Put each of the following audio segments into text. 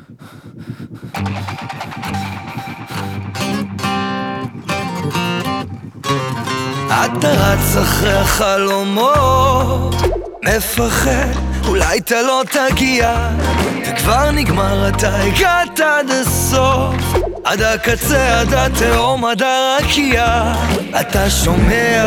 אתה רץ אחרי החלומות, מפחד, אולי אתה לא תגיע, וכבר נגמר, אתה הגעת עד הסוף, עד הקצה, עד התהום, עד הרקיע. אתה שומע?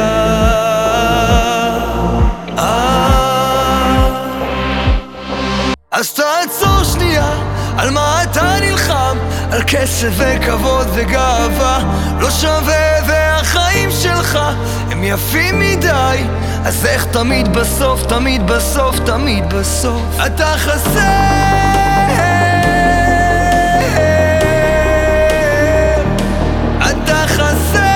אז תעצור שנייה, על מה אתה נלחם? על כסף וכבוד וגאווה לא שווה, והחיים שלך הם יפים מדי, אז איך תמיד בסוף, תמיד בסוף, תמיד בסוף אתה חסר? אתה חסר.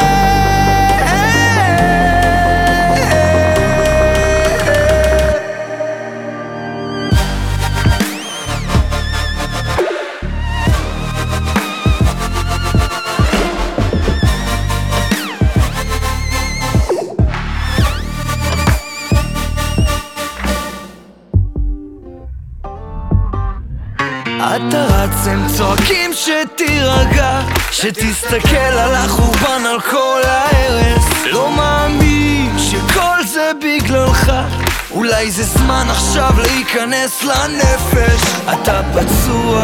אתה רץ, הם צועקים שתירגע, שתסתכל על החורבן, על כל ההרס. לא מאמין שכל זה בגללך, אולי זה זמן עכשיו להיכנס לנפש. אתה פצוע,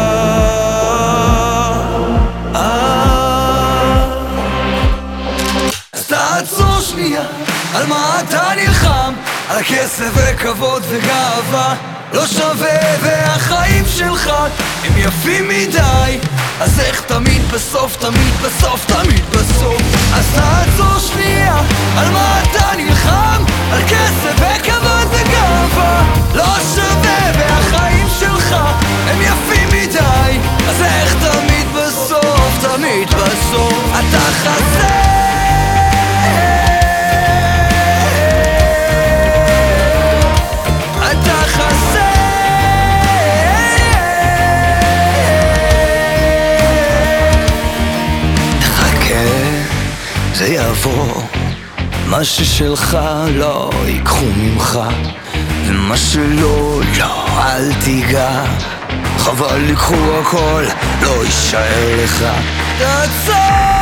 אז תעצור שנייה, על מה אתה נלחם? על כסף וכבוד וגאווה לא שווה, והחיים שלך הם יפים מדי, אז איך תמיד בסוף, תמיד בסוף, תמיד בסוף. אז תעצור שנייה, על מה אתה נלחם? על כסף וכבוד וגאווה לא שווה, והחיים שלך הם יפים מדי, אז איך תמיד בסוף, תמיד בסוף אתה חסר. זה יעבור, מה ששלך לא ייקחו ממך, ומה שלא, לא, אל תיגע, חבל לקחו הכל, לא יישאר לך. תעצור!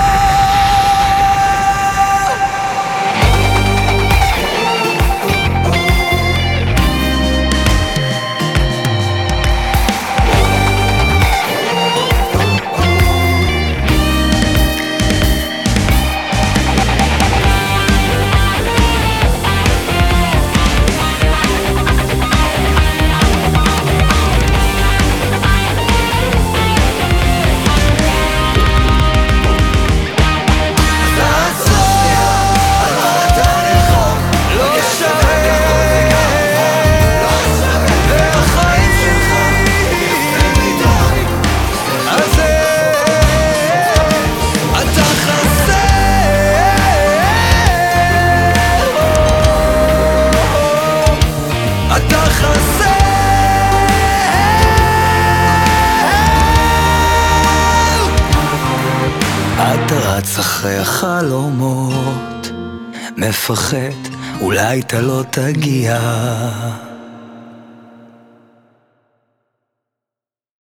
אתה רץ אחרי החלומות, מפחד, אולי אתה לא תגיע.